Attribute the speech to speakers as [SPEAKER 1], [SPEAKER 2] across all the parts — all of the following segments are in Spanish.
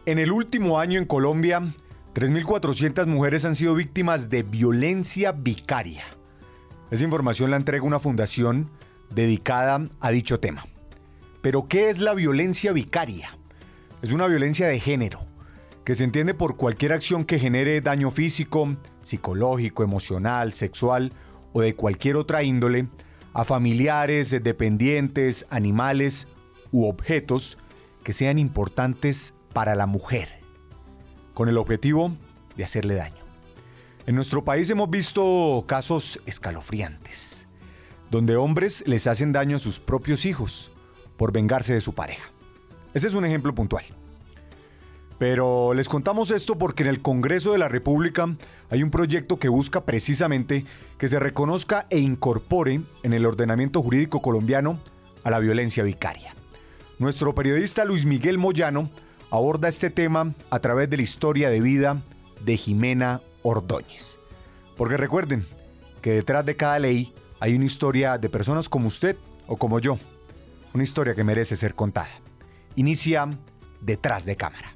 [SPEAKER 1] En el último año en Colombia, 3.400 mujeres han sido víctimas de violencia vicaria. Esa información la entrega una fundación dedicada a dicho tema. Pero, ¿qué es la violencia vicaria? Es una violencia de género, que se entiende por cualquier acción que genere daño físico, psicológico, emocional, sexual o de cualquier otra índole a familiares, dependientes, animales u objetos que sean importantes para la mujer, con el objetivo de hacerle daño. En nuestro país hemos visto casos escalofriantes, donde hombres les hacen daño a sus propios hijos por vengarse de su pareja. Ese es un ejemplo puntual. Pero les contamos esto porque en el Congreso de la República hay un proyecto que busca precisamente que se reconozca e incorpore en el ordenamiento jurídico colombiano a la violencia vicaria. Nuestro periodista Luis Miguel Moyano aborda este tema a través de la historia de vida de Jimena Ordóñez. Porque recuerden que detrás de cada ley hay una historia de personas como usted o como yo. Una historia que merece ser contada. Inicia Detrás de Cámara.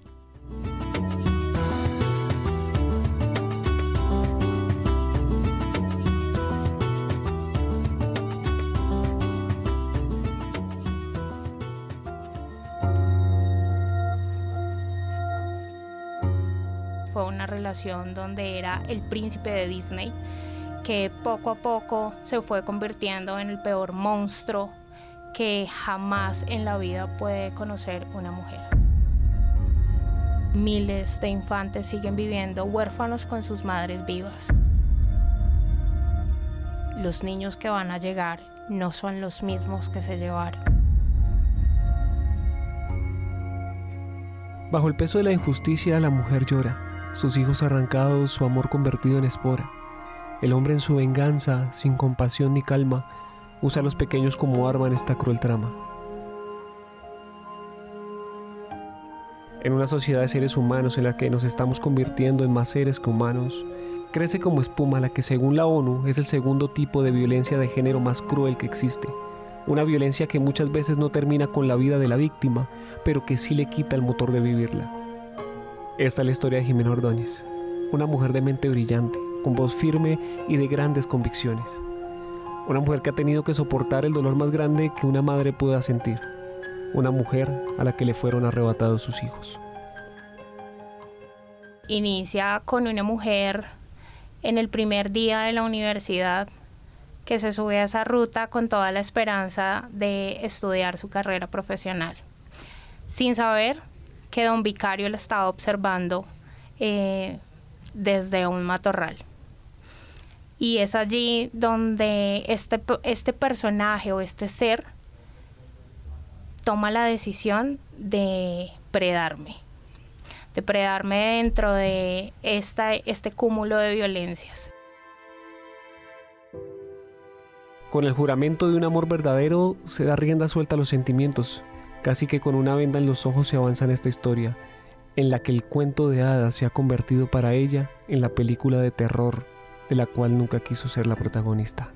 [SPEAKER 2] Fue una relación donde era el príncipe de Disney, que poco a poco se fue convirtiendo en el peor monstruo que jamás en la vida puede conocer una mujer. Miles de infantes siguen viviendo huérfanos con sus madres vivas. Los niños que van a llegar no son los mismos que se llevaron.
[SPEAKER 3] Bajo el peso de la injusticia, la mujer llora, sus hijos arrancados, su amor convertido en espora. El hombre en su venganza, sin compasión ni calma, usa a los pequeños como arma en esta cruel trama. En una sociedad de seres humanos en la que nos estamos convirtiendo en más seres que humanos, crece como espuma la que, según la ONU, es el segundo tipo de violencia de género más cruel que existe. Una violencia que muchas veces no termina con la vida de la víctima, pero que sí le quita el motor de vivirla. Esta es la historia de Jimena Ordóñez, una mujer de mente brillante, con voz firme y de grandes convicciones. Una mujer que ha tenido que soportar el dolor más grande que una madre pueda sentir. Una mujer a la que le fueron arrebatados sus hijos.
[SPEAKER 2] Inicia con una mujer en el primer día de la universidad que se sube a esa ruta con toda la esperanza de estudiar su carrera profesional, sin saber que don Vicario la estaba observando desde un matorral. Y es allí donde este personaje o este ser toma la decisión de predarme dentro de este cúmulo de violencias.
[SPEAKER 3] Con el juramento de un amor verdadero se da rienda suelta a los sentimientos. Casi que con una venda en los ojos se avanza en esta historia, en la que el cuento de hadas se ha convertido para ella en la película de terror de la cual nunca quiso ser la protagonista.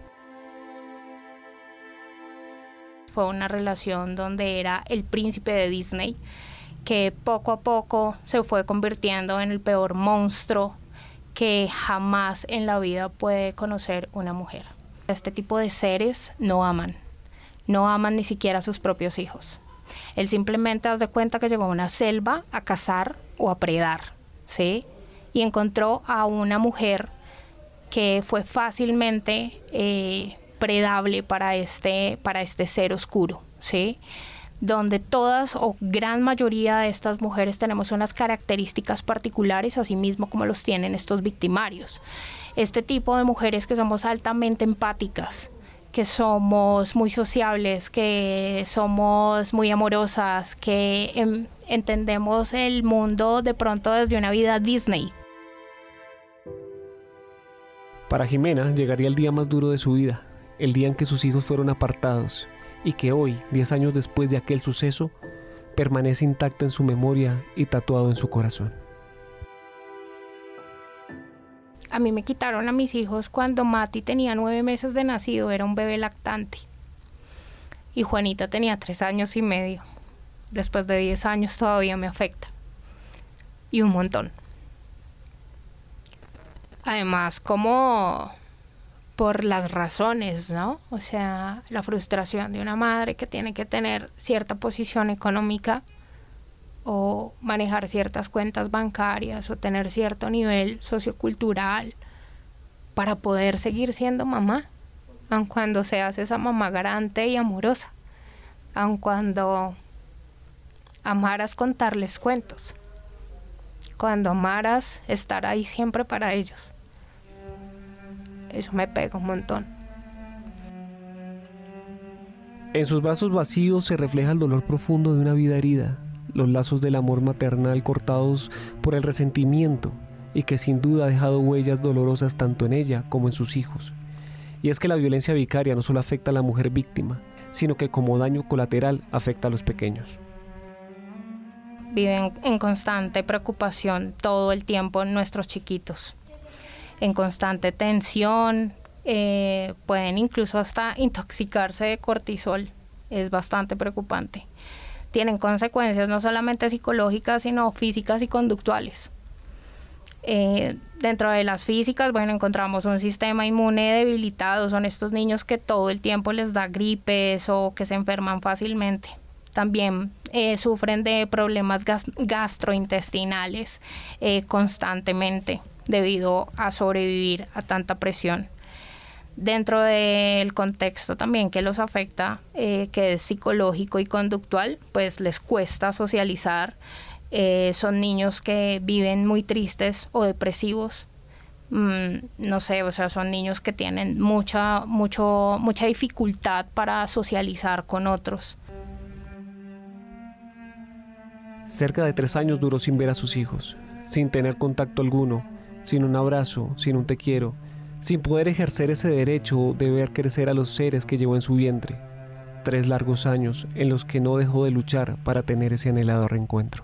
[SPEAKER 2] Fue una relación donde era el príncipe de Disney, que poco a poco se fue convirtiendo en el peor monstruo que jamás en la vida puede conocer una mujer. Este tipo de seres no aman ni siquiera a sus propios hijos. Él simplemente da cuenta que llegó a una selva a cazar o a predar, ¿sí? Y encontró a una mujer que fue fácilmente predable para este ser oscuro, ¿sí? Donde todas o gran mayoría de estas mujeres tenemos unas características particulares, así mismo como los tienen estos victimarios. Este tipo de mujeres que somos altamente empáticas, que somos muy sociables, que somos muy amorosas, que entendemos el mundo de pronto desde una vida Disney.
[SPEAKER 3] Para Jimena llegaría el día más duro de su vida, el día en que sus hijos fueron apartados, y que hoy, 10 años después de aquel suceso, permanece intacto en su memoria y tatuado en su corazón.
[SPEAKER 2] A mí me quitaron a mis hijos cuando Mati tenía 9 meses de nacido, era un bebé lactante. Y Juanita tenía 3 años y medio. Después de 10 años todavía me afecta. y un montón. Además, como por las razones, ¿no? O sea, la frustración de una madre que tiene que tener cierta posición económica o manejar ciertas cuentas bancarias o tener cierto nivel sociocultural para poder seguir siendo mamá, aun cuando seas esa mamá garante y amorosa, aun cuando amaras contarles cuentos, cuando amaras estar ahí siempre para ellos. Eso me pega un montón.
[SPEAKER 3] En sus brazos vacíos se refleja el dolor profundo de una vida herida, los lazos del amor maternal cortados por el resentimiento y que sin duda ha dejado huellas dolorosas tanto en ella como en sus hijos. Y es que la violencia vicaria no solo afecta a la mujer víctima, sino que como daño colateral afecta a los pequeños.
[SPEAKER 2] Viven en constante preocupación todo el tiempo nuestros chiquitos, en constante tensión, pueden incluso hasta intoxicarse de cortisol, es bastante preocupante. Tienen consecuencias no solamente psicológicas, sino físicas y conductuales. Dentro de las físicas, bueno, encontramos un sistema inmune debilitado, son estos niños que todo el tiempo les da gripes o que se enferman fácilmente. También sufren de problemas gastrointestinales constantemente debido a sobrevivir a tanta presión. Dentro del contexto también que los afecta, que es psicológico y conductual, pues les cuesta socializar. Son niños que viven muy tristes o depresivos. No sé, o sea, son niños que tienen mucha dificultad para socializar con otros.
[SPEAKER 3] Cerca de 3 años duró sin ver a sus hijos, sin tener contacto alguno, sin un abrazo, sin un te quiero, sin poder ejercer ese derecho de ver crecer a los seres que llevó en su vientre. 3 largos años en los que no dejó de luchar para tener ese anhelado reencuentro.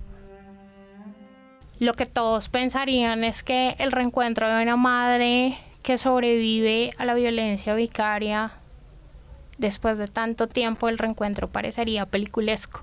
[SPEAKER 2] Lo que todos pensarían es que el reencuentro de una madre que sobrevive a la violencia vicaria, después de tanto tiempo, el reencuentro parecería peliculesco,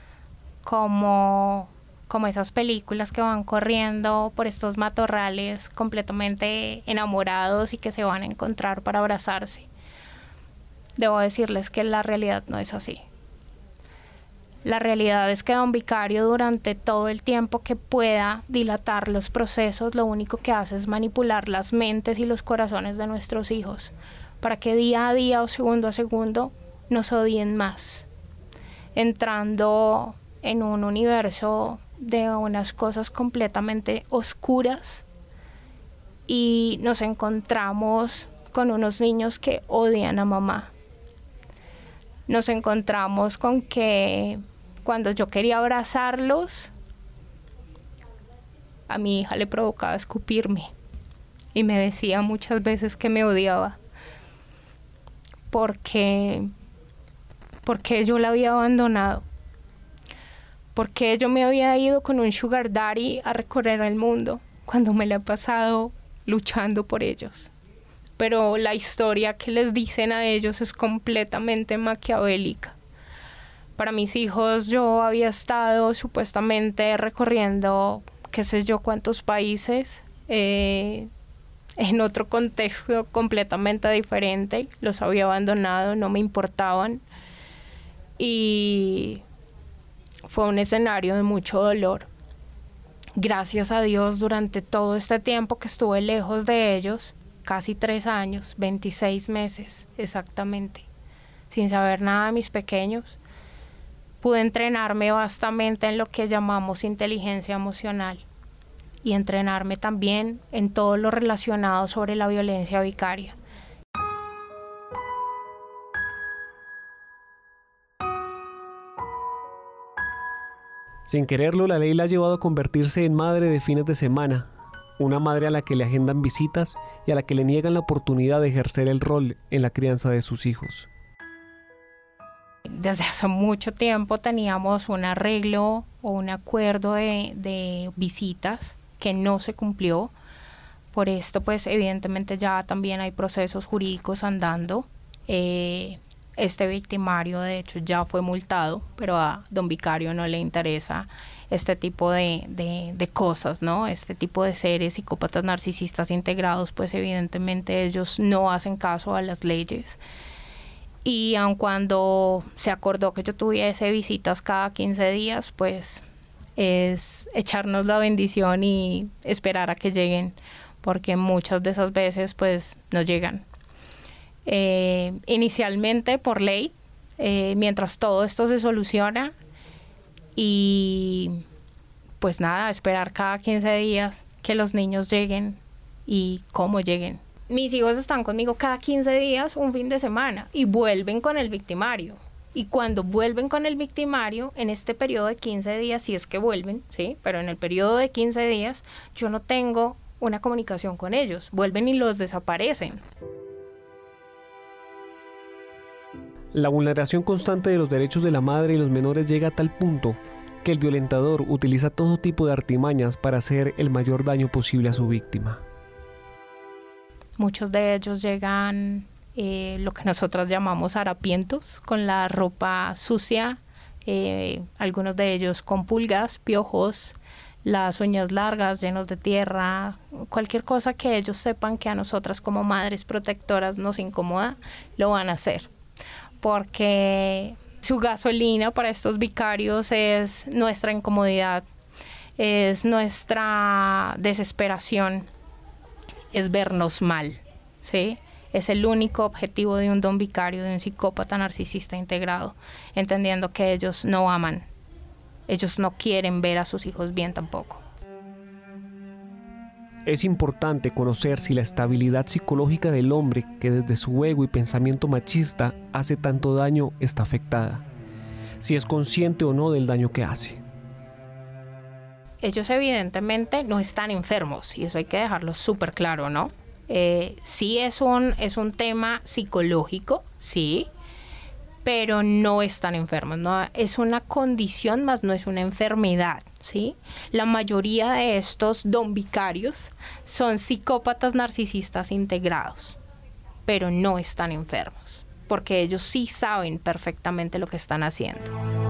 [SPEAKER 2] como esas películas que van corriendo por estos matorrales completamente enamorados y que se van a encontrar para abrazarse. Debo decirles que la realidad no es así. La realidad es que don Vicario, durante todo el tiempo que pueda dilatar los procesos, lo único que hace es manipular las mentes y los corazones de nuestros hijos para que día a día o segundo a segundo nos odien más, entrando en un universo de unas cosas completamente oscuras, y nos encontramos con unos niños que odian a mamá. Nos encontramos con que cuando yo quería abrazarlos, a mi hija le provocaba escupirme y me decía muchas veces que me odiaba porque yo la había abandonado, porque yo me había ido con un sugar daddy a recorrer el mundo cuando me la he pasado luchando por ellos. Pero la historia que les dicen a ellos es completamente maquiavélica. Para mis hijos yo había estado supuestamente recorriendo qué sé yo cuántos países, en otro contexto completamente diferente. Los había abandonado, no me importaban. Y fue un escenario de mucho dolor. Gracias a Dios, durante todo este tiempo que estuve lejos de ellos, casi 3 años, 26 meses exactamente, sin saber nada de mis pequeños, pude entrenarme vastamente en lo que llamamos inteligencia emocional y entrenarme también en todo lo relacionado sobre la violencia vicaria.
[SPEAKER 3] Sin quererlo, la ley la ha llevado a convertirse en madre de fines de semana, una madre a la que le agendan visitas y a la que le niegan la oportunidad de ejercer el rol en la crianza de sus hijos.
[SPEAKER 2] Desde hace mucho tiempo teníamos un arreglo o un acuerdo de visitas que no se cumplió. Por esto, pues evidentemente ya también hay procesos jurídicos andando. Este victimario, de hecho, ya fue multado, pero a don Vicario no le interesa este tipo de cosas, ¿no? Este tipo de seres psicópatas narcisistas integrados, pues evidentemente ellos no hacen caso a las leyes. Y aun cuando se acordó que yo tuviese visitas cada 15 días, pues es echarnos la bendición y esperar a que lleguen, porque muchas de esas veces pues no llegan. Inicialmente por ley, mientras todo esto se soluciona, y pues nada, esperar cada 15 días que los niños lleguen y cómo lleguen. Mis hijos están conmigo cada 15 días, un fin de semana, y vuelven con el victimario. Y cuando vuelven con el victimario, en este periodo de 15 días, si es que vuelven, ¿sí? Pero en el periodo de 15 días, yo no tengo una comunicación con ellos. Vuelven y los desaparecen.
[SPEAKER 3] La vulneración constante de los derechos de la madre y los menores llega a tal punto que el violentador utiliza todo tipo de artimañas para hacer el mayor daño posible a su víctima.
[SPEAKER 2] Muchos de ellos llegan lo que nosotros llamamos harapientos, con la ropa sucia, algunos de ellos con pulgas, piojos, las uñas largas, llenos de tierra, cualquier cosa que ellos sepan que a nosotras como madres protectoras nos incomoda, lo van a hacer. Porque su gasolina para estos vicarios es nuestra incomodidad, es nuestra desesperación, es vernos mal, ¿sí? Es el único objetivo de un don vicario, de un psicópata narcisista integrado, entendiendo que ellos no aman, ellos no quieren ver a sus hijos bien tampoco.
[SPEAKER 3] Es importante conocer si la estabilidad psicológica del hombre, que desde su ego y pensamiento machista hace tanto daño, está afectada. Si es consciente o no del daño que hace.
[SPEAKER 2] Ellos evidentemente no están enfermos, y eso hay que dejarlo súper claro, ¿no? Sí es un tema psicológico, sí, pero no están enfermos, ¿no? Es una condición, más no es una enfermedad, ¿sí? La mayoría de estos don vicarios son psicópatas narcisistas integrados, pero no están enfermos, porque ellos sí saben perfectamente lo que están haciendo.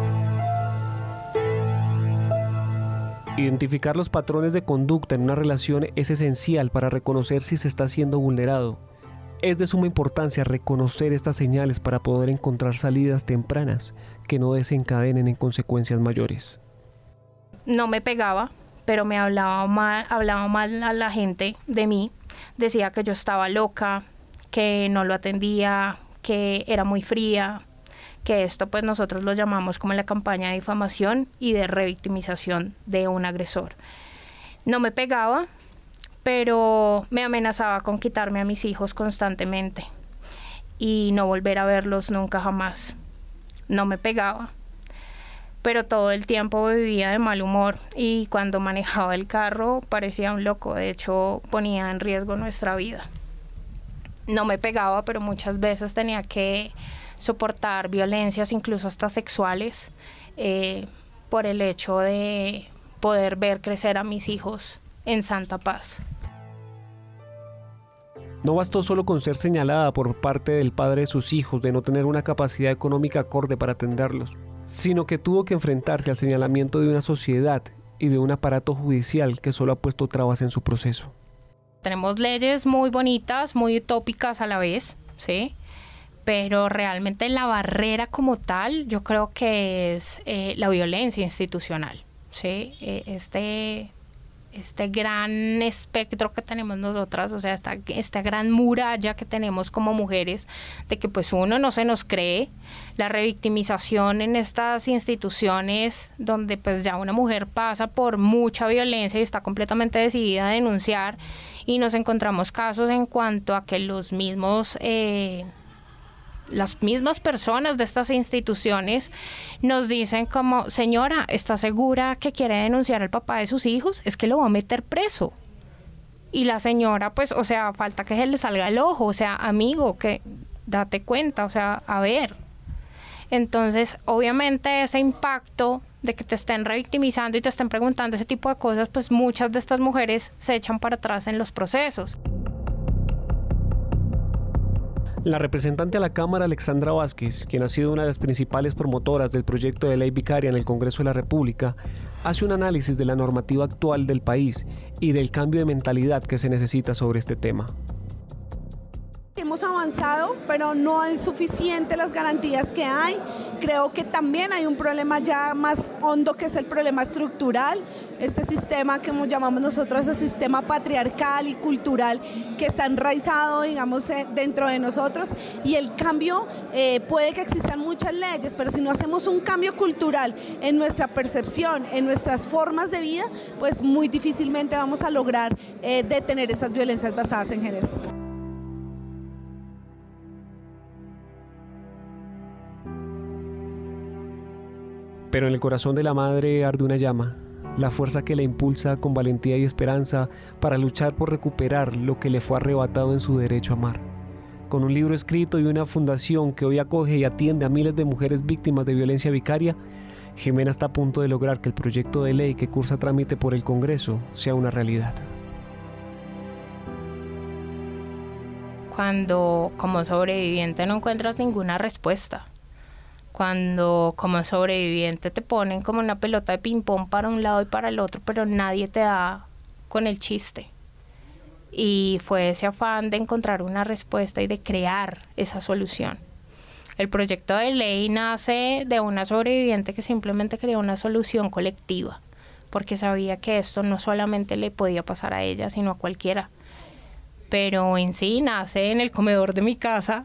[SPEAKER 3] Identificar los patrones de conducta en una relación es esencial para reconocer si se está siendo vulnerado. Es de suma importancia reconocer estas señales para poder encontrar salidas tempranas que no desencadenen en consecuencias mayores.
[SPEAKER 2] No me pegaba, pero me hablaba mal a la gente de mí. Decía que yo estaba loca, que no lo atendía, que era muy fría, que esto pues nosotros lo llamamos como la campaña de difamación y de revictimización de un agresor. No me pegaba, pero me amenazaba con quitarme a mis hijos constantemente y no volver a verlos nunca jamás. No me pegaba, pero todo el tiempo vivía de mal humor, y cuando manejaba el carro parecía un loco. De hecho, ponía en riesgo nuestra vida. No me pegaba, pero muchas veces tenía que soportar violencias, incluso hasta sexuales, por el hecho de poder ver crecer a mis hijos en santa paz.
[SPEAKER 3] No bastó solo con ser señalada por parte del padre de sus hijos de no tener una capacidad económica acorde para atenderlos, sino que tuvo que enfrentarse al señalamiento de una sociedad y de un aparato judicial que solo ha puesto trabas en su proceso.
[SPEAKER 2] Tenemos leyes muy bonitas, muy utópicas a la vez, ¿sí? Pero realmente la barrera como tal, yo creo que es la violencia institucional, ¿sí? Este gran espectro que tenemos nosotras, o sea, esta gran muralla que tenemos como mujeres, de que pues uno no se nos cree, la revictimización en estas instituciones donde pues ya una mujer pasa por mucha violencia y está completamente decidida a denunciar, y nos encontramos casos en cuanto a que las mismas personas de estas instituciones nos dicen como: señora, ¿está segura que quiere denunciar al papá de sus hijos? Es que lo va a meter preso. Y la señora, pues, o sea, falta que se le salga el ojo, o sea, amigo, que date cuenta, o sea, a ver. Entonces, obviamente ese impacto de que te estén revictimizando y te estén preguntando ese tipo de cosas, pues muchas de estas mujeres se echan para atrás en los procesos.
[SPEAKER 3] La representante a la Cámara, Alexandra Vázquez, quien ha sido una de las principales promotoras del proyecto de ley vicaria en el Congreso de la República, hace un análisis de la normativa actual del país y del cambio de mentalidad que se necesita sobre este tema.
[SPEAKER 4] Hemos avanzado, pero no es suficiente las garantías que hay. Creo que también hay un problema ya más hondo, que es el problema estructural, este sistema que llamamos nosotros el sistema patriarcal y cultural que está enraizado, digamos, dentro de nosotros, y el cambio, puede que existan muchas leyes, pero si no hacemos un cambio cultural en nuestra percepción, en nuestras formas de vida, pues muy difícilmente vamos a lograr detener esas violencias basadas en género.
[SPEAKER 3] Pero en el corazón de la madre arde una llama, la fuerza que la impulsa con valentía y esperanza para luchar por recuperar lo que le fue arrebatado en su derecho a amar. Con un libro escrito y una fundación que hoy acoge y atiende a miles de mujeres víctimas de violencia vicaria, Jimena está a punto de lograr que el proyecto de ley que cursa trámite por el Congreso sea una realidad.
[SPEAKER 2] Cuando como sobreviviente no encuentras ninguna respuesta, cuando como sobreviviente te ponen como una pelota de ping-pong para un lado y para el otro, pero nadie te da con el chiste. Y fue ese afán de encontrar una respuesta y de crear esa solución. El proyecto de ley nace de una sobreviviente que simplemente creó una solución colectiva, porque sabía que esto no solamente le podía pasar a ella, sino a cualquiera. Pero en sí nace en el comedor de mi casa,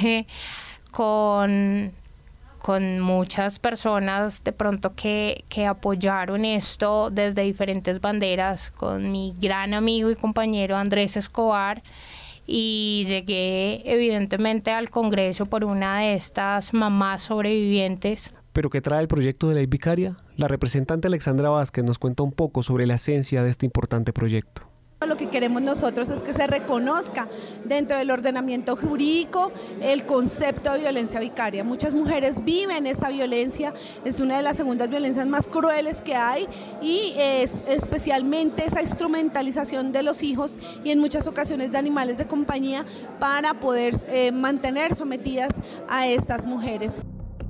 [SPEAKER 2] con muchas personas de pronto que apoyaron esto desde diferentes banderas, con mi gran amigo y compañero Andrés Escobar, y llegué evidentemente al Congreso por una de estas mamás sobrevivientes.
[SPEAKER 3] ¿Pero qué trae el proyecto de ley vicaria? La representante Alexandra Vázquez nos cuenta un poco sobre la esencia de este importante proyecto.
[SPEAKER 4] Lo que queremos nosotros es que se reconozca dentro del ordenamiento jurídico el concepto de violencia vicaria. Muchas mujeres viven esta violencia, es una de las segundas violencias más crueles que hay, y es especialmente esa instrumentalización de los hijos y en muchas ocasiones de animales de compañía para poder mantener sometidas a estas mujeres.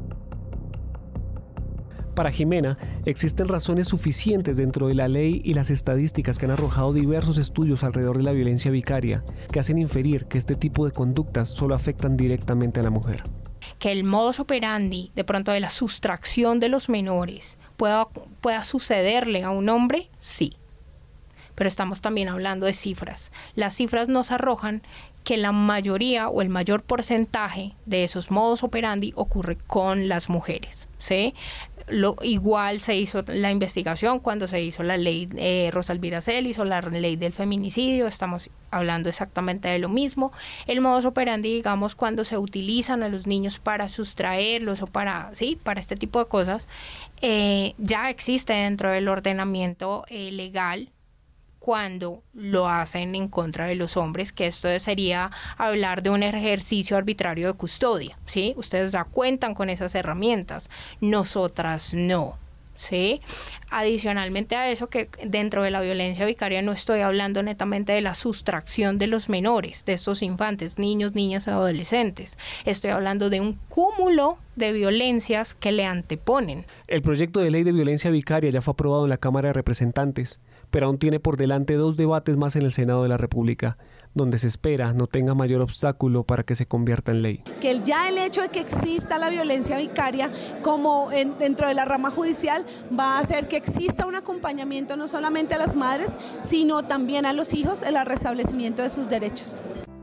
[SPEAKER 3] Para Jimena, existen razones suficientes dentro de la ley y las estadísticas que han arrojado diversos estudios alrededor de la violencia vicaria, que hacen inferir que este tipo de conductas solo afectan directamente a la mujer.
[SPEAKER 2] Que el modus operandi, de pronto, de la sustracción de los menores pueda sucederle a un hombre, sí. Pero estamos también hablando de cifras. Las cifras nos arrojan que la mayoría o el mayor porcentaje de esos modus operandi ocurre con las mujeres, ¿sí? Igual se hizo la investigación cuando se hizo la ley Rosa Elvira Celis o la ley del feminicidio, estamos hablando exactamente de lo mismo. El modus operandi, digamos, cuando se utilizan a los niños para sustraerlos o para este tipo de cosas, ya existe dentro del ordenamiento legal cuando lo hacen en contra de los hombres, que esto sería hablar de un ejercicio arbitrario de custodia, ¿sí? Ustedes ya cuentan con esas herramientas, nosotras no, ¿sí? Adicionalmente a eso, que dentro de la violencia vicaria no estoy hablando netamente de la sustracción de los menores, de estos infantes, niños, niñas, adolescentes. Estoy hablando de un cúmulo de violencias que le anteponen.
[SPEAKER 3] El proyecto de ley de violencia vicaria ya fue aprobado en la Cámara de Representantes, pero aún tiene por delante 2 debates más en el Senado de la República, donde se espera no tenga mayor obstáculo para que se convierta en ley.
[SPEAKER 4] Que ya el hecho de que exista la violencia vicaria como dentro de la rama judicial va a hacer que exista un acompañamiento no solamente a las madres, sino también a los hijos en el restablecimiento de sus derechos.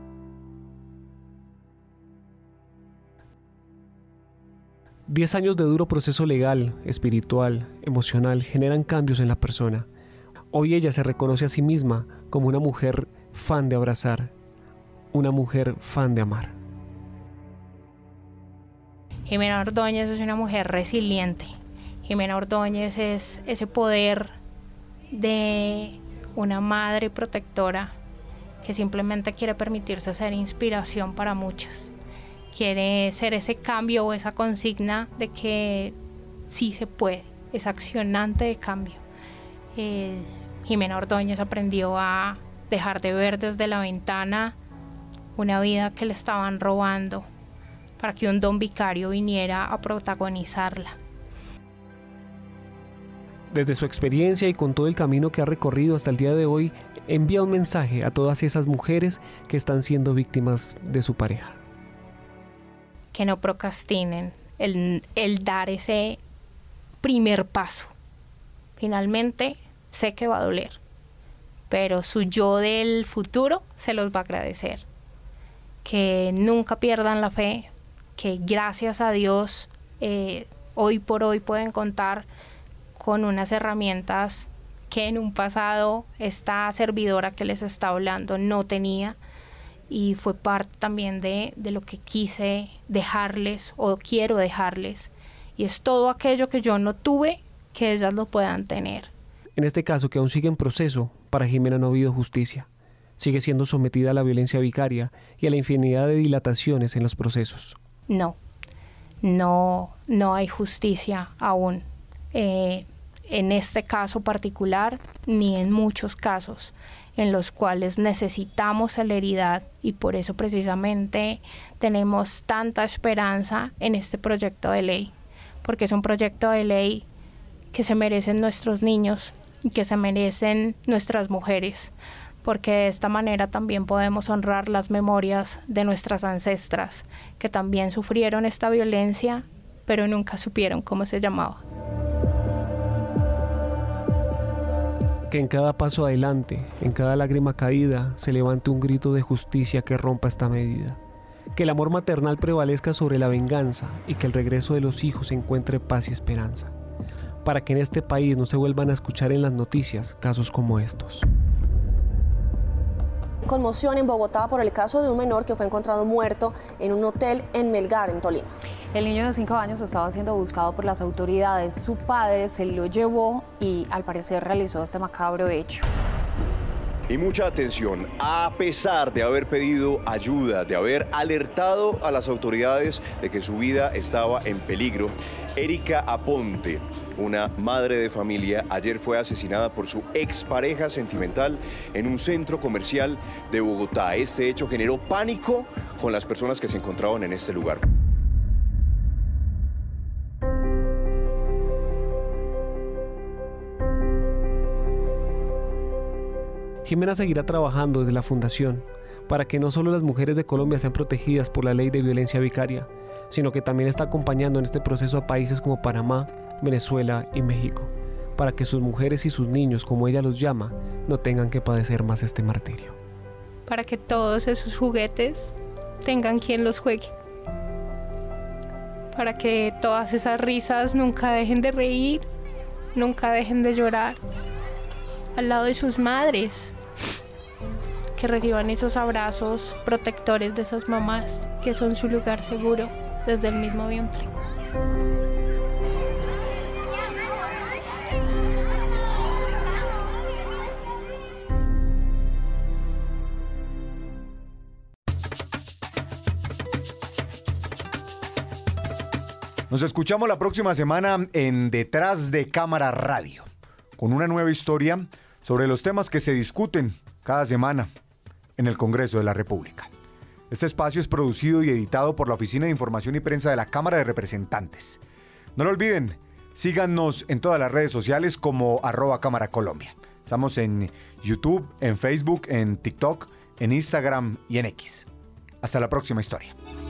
[SPEAKER 3] Diez años de duro proceso legal, espiritual, emocional generan cambios en la persona. Hoy ella se reconoce a sí misma como una mujer fan de abrazar, una mujer fan de amar.
[SPEAKER 2] Jimena Ordóñez es una mujer resiliente. Jimena Ordóñez es ese poder de una madre protectora que simplemente quiere permitirse ser inspiración para muchas. Quiere ser ese cambio o esa consigna de que sí se puede, es accionante de cambio. Jimena Ordóñez aprendió a dejar de ver desde la ventana una vida que le estaban robando para que un don vicario viniera a protagonizarla.
[SPEAKER 3] Desde su experiencia y con todo el camino que ha recorrido hasta el día de hoy, envía un mensaje a todas esas mujeres que están siendo víctimas de su pareja.
[SPEAKER 2] Que no procrastinen el dar ese primer paso. Finalmente, sé que va a doler, pero su yo del futuro se los va a agradecer. Que nunca pierdan la fe, que gracias a Dios hoy por hoy pueden contar con unas herramientas que en un pasado esta servidora que les está hablando no tenía, y fue parte también de lo que quise dejarles o quiero dejarles, y es todo aquello que yo no tuve que ellas lo puedan tener.
[SPEAKER 3] En este caso, que aún sigue en proceso, para Jimena no ha habido justicia. Sigue siendo sometida a la violencia vicaria y a la infinidad de dilataciones en los procesos.
[SPEAKER 2] No hay justicia aún. En este caso particular, ni en muchos casos en los cuales necesitamos celeridad, y por eso precisamente tenemos tanta esperanza en este proyecto de ley, porque es un proyecto de ley que se merecen nuestros niños y que se merecen nuestras mujeres, porque de esta manera también podemos honrar las memorias de nuestras ancestras que también sufrieron esta violencia, pero nunca supieron cómo se llamaba.
[SPEAKER 3] Que en cada paso adelante, en cada lágrima caída, se levante un grito de justicia que rompa esta medida. Que el amor maternal prevalezca sobre la venganza y que el regreso de los hijos encuentre paz y esperanza, para que en este país no se vuelvan a escuchar en las noticias casos como estos.
[SPEAKER 5] Conmoción en Bogotá por el caso de un menor que fue encontrado muerto en un hotel en Melgar, en Tolima.
[SPEAKER 6] El niño de 5 años estaba siendo buscado por las autoridades. Su padre se lo llevó y al parecer realizó este macabro hecho.
[SPEAKER 7] Y mucha atención, a pesar de haber pedido ayuda, de haber alertado a las autoridades de que su vida estaba en peligro, Erika Aponte, una madre de familia, ayer fue asesinada por su expareja sentimental en un centro comercial de Bogotá. Este hecho generó pánico con las personas que se encontraban en este lugar.
[SPEAKER 3] Jimena seguirá trabajando desde la Fundación para que no solo las mujeres de Colombia sean protegidas por la ley de violencia vicaria, sino que también está acompañando en este proceso a países como Panamá, Venezuela y México, para que sus mujeres y sus niños, como ella los llama, no tengan que padecer más este martirio.
[SPEAKER 2] Para que todos esos juguetes tengan quien los juegue. Para que todas esas risas nunca dejen de reír, nunca dejen de llorar al lado de sus madres. Que reciban esos abrazos protectores de esas mamás, que son su lugar seguro desde el mismo vientre.
[SPEAKER 1] Nos escuchamos la próxima semana en Detrás de Cámara Radio, con una nueva historia sobre los temas que se discuten cada semana en el Congreso de la República. Este espacio es producido y editado por la Oficina de Información y Prensa de la Cámara de Representantes. No lo olviden, síganos en todas las redes sociales como @Cámara Colombia. Estamos en YouTube, en Facebook, en TikTok, en Instagram y en X. Hasta la próxima historia.